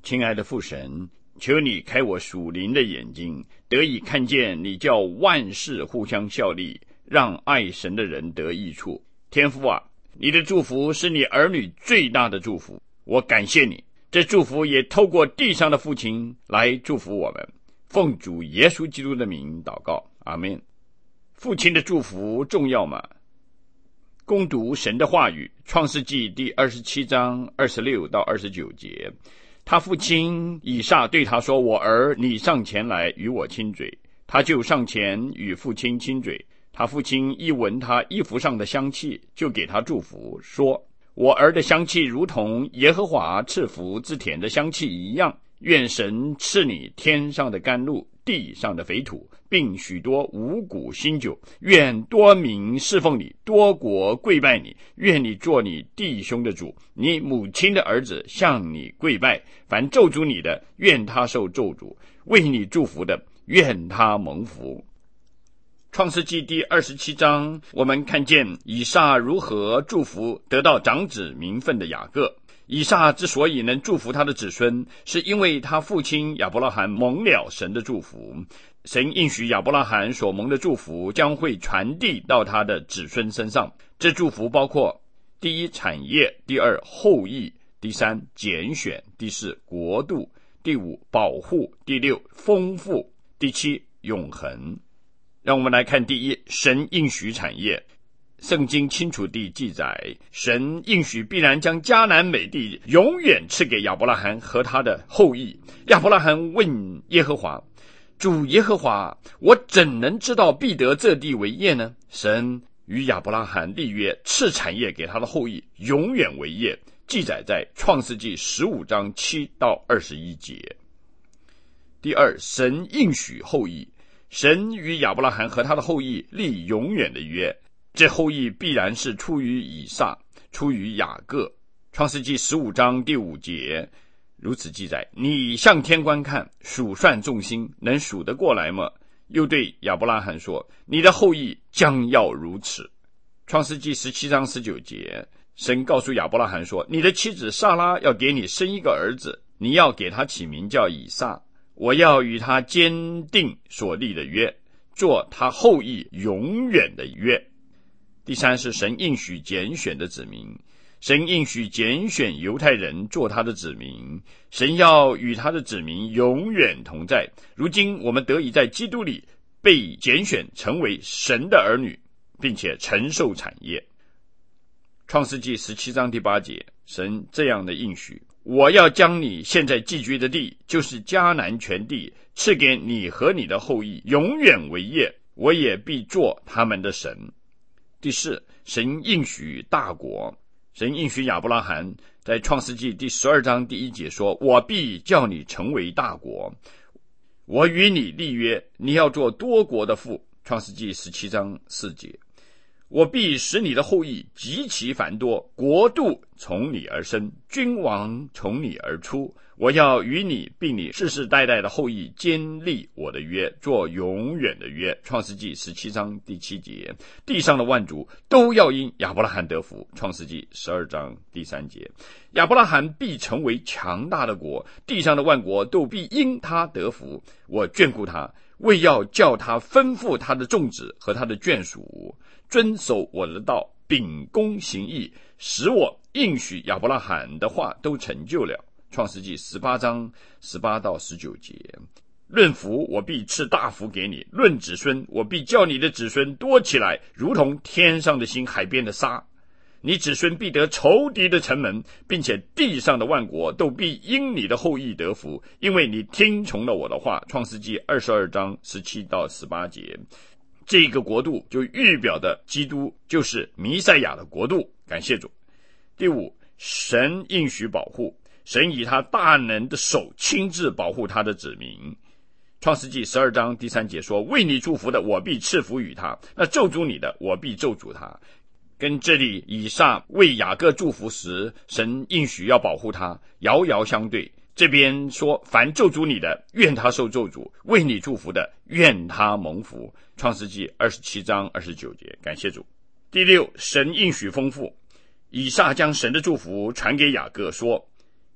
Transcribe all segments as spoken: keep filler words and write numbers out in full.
亲爱的父神，求你开我属灵的眼睛，得以看见你叫万事互相效力，让爱神的人得益处。天父啊，你的祝福是你儿女最大的祝福，我感谢你，这祝福也透过地上的父亲来祝福我们。奉主耶稣基督的名祷告，阿们。父亲的祝福重要吗？攻读神的话语，创世纪第二十七章二十六到二十九节，他父亲以撒对他说，我儿，你上前来与我亲嘴。他就上前与父亲亲嘴，他父亲一闻他衣服上的香气，就给他祝福，说，我儿的香气如同耶和华赐福之田的香气一样，愿神赐你天上的甘露，地上的肥土，并许多五谷新酒，愿多民侍奉你，多国跪拜你，愿你做你弟兄的主，你母亲的儿子向你跪拜，凡咒诅你的，愿他受咒诅，为你祝福的，愿他蒙福。创世纪第二十七章，我们看见以撒如何祝福得到长子名分的雅各。以撒之所以能祝福他的子孙，是因为他父亲亚伯拉罕蒙了神的祝福。神应许亚伯拉罕所蒙的祝福将会传递到他的子孙身上。这祝福包括第一产业，第二后裔，第三拣选，第四国度，第五保护，第六丰富，第七永恒。让我们来看第一，神应许产业。圣经清楚地记载，神应许必然将迦南美地永远赐给亚伯拉罕和他的后裔。亚伯拉罕问耶和华，主耶和华，我怎能知道必得这地为业呢？神与亚伯拉罕立约，赐产业给他的后裔，永远为业，记载在创世纪十五章七到二十一节。第二，神应许后裔。神与亚伯拉罕和他的后裔立永远的约，这后裔必然是出于以撒，出于雅各。创世纪十五章第五节如此记载，你向天观看，数算众星，能数得过来吗？又对亚伯拉罕说，你的后裔将要如此。创世纪十七章十九节，神告诉亚伯拉罕说，你的妻子撒拉要给你生一个儿子，你要给他起名叫以撒，我要与他坚定所立的约，做他后裔永远的约。第三是神应许拣选的子民，神应许拣选犹太人做他的子民，神要与他的子民永远同在。如今我们得以在基督里被拣选成为神的儿女，并且承受产业。创世纪十七章第八节，神这样的应许，我要将你现在寄居的地，就是迦南全地，赐给你和你的后裔，永远为业，我也必做他们的神。第四，神应许大国。神应许亚伯拉罕在创世纪第十二章第一节说，我必叫你成为大国，我与你立约，你要做多国的父。创世纪十七章四节，我必使你的后裔极其繁多，国度从你而生，君王从你而出，我要与你并你世世代代的后裔坚立我的约，做永远的约。创世纪十七章第七节，地上的万族都要因亚伯拉罕得福。创世纪十二章第三节，亚伯拉罕必成为强大的国，地上的万国都必因他得福。我眷顾他，为要叫他吩咐他的众子和他的眷属遵守我的道，秉公行义，使我应许亚伯拉罕的话都成就了。创世纪十八章十八到十九节，论福我必赐大福给你，论子孙我必叫你的子孙多起来，如同天上的星，海边的沙。你子孙必得仇敌的城门，并且地上的万国都必因你的后裔得福，因为你听从了我的话。创世纪二十二章十七到十八节，这个国度就预表的基督，就是弥赛亚的国度。感谢主。第五，神应许保护。神以他大能的手亲自保护他的子民。创世纪十二章第三节说，为你祝福的，我必赐福于他，那咒诅你的，我必咒诅他。跟这里以撒为雅各祝福时，神应许要保护他，遥遥相对。这边说，凡咒诅你的，愿他受咒诅，为你祝福的，愿他蒙福。创世纪二十七章二十九节，感谢主。第六，神应许丰富。以撒将神的祝福传给雅各说，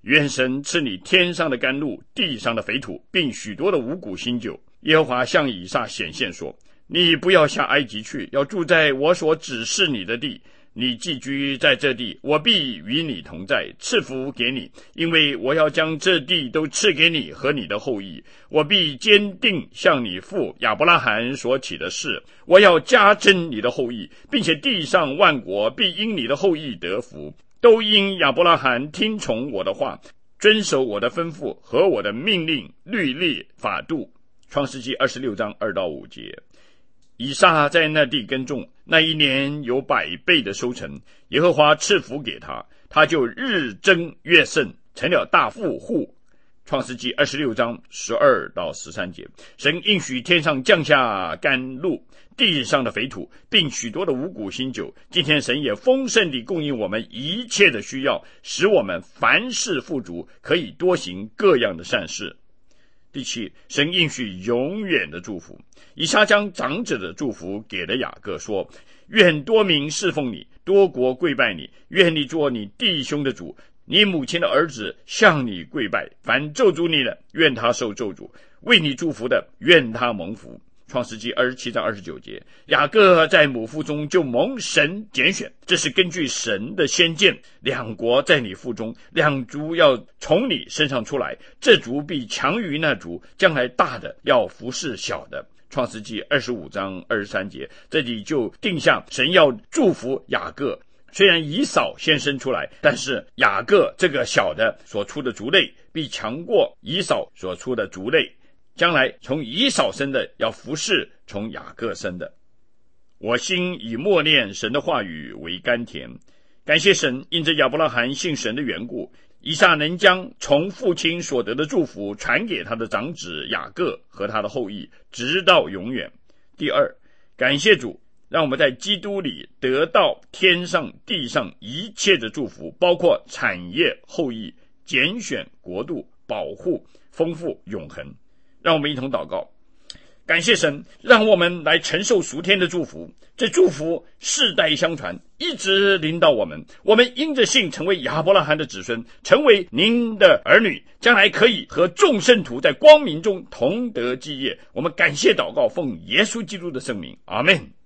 愿神赐你天上的甘露，地上的肥土，并许多的五谷新酒。耶和华向以撒显现说，你不要下埃及去，要住在我所指示你的地。你寄居在这地，我必与你同在，赐福给你，因为我要将这地都赐给你和你的后裔。我必坚定向你父亚伯拉罕所起的誓，我要加增你的后裔，并且地上万国必因你的后裔得福，都因亚伯拉罕听从我的话，遵守我的吩咐和我的命令、律例、法度。创世纪二十六章二到五节。以撒在那地耕种，那一年有百倍的收成，耶和华赐福给他，他就日增月盛，成了大富户。创世纪二十六章十二到十三节。神应许天上降下甘露，地上的肥土，并许多的五谷新酒。今天神也丰盛地供应我们一切的需要，使我们凡事富足，可以多行各样的善事。第七，神应许永远的祝福。以撒将长者的祝福给了雅各，说，愿多民侍奉你，多国跪拜你，愿你做你弟兄的主，你母亲的儿子向你跪拜，凡咒诅你的，愿他受咒诅，为你祝福的，愿他蒙福。创世纪二十七章二十九节。雅各在母腹中就蒙神拣选，这是根据神的先见，两国在你腹中，两族要从你身上出来，这族必强于那族，将来大的要服侍小的。创世纪二十五章二十三节。这里就定下神要祝福雅各，虽然以扫先生出来，但是雅各这个小的所出的族类必强过以扫所出的族类，将来从以扫生的要服侍从雅各生的。我心以默念神的话语为甘甜，感谢神，因着亚伯拉罕信神的缘故，以撒能将从父亲所得的祝福传给他的长子雅各和他的后裔，直到永远。第二，感谢主，让我们在基督里得到天上地上一切的祝福，包括产业、后裔、拣选、国度、保护、丰富、永恒。让我们一同祷告。感谢神，让我们来承受属天的祝福，这祝福世代相传，一直临到我们。我们因着信成为亚伯拉罕的子孙，成为您的儿女，将来可以和众圣徒在光明中同得基业。我们感谢祷告，奉耶稣基督的圣名，阿们。